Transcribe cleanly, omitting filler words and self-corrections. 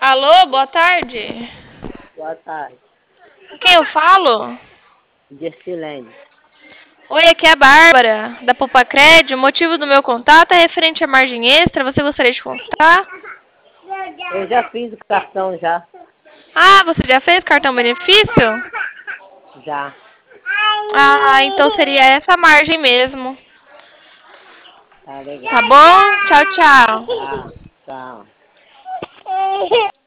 Alô, boa tarde. Boa tarde. Com quem eu falo? Gessilene. Oi, aqui é a Bárbara, da Popacred. O motivo do meu contato é referente à margem extra. Você gostaria de contar? Eu já fiz o cartão já. Ah, você já fez cartão benefício? Já. Ah, então seria essa margem mesmo. Tá legal. Tá bom? Tchau, tchau. Tá. Tchau.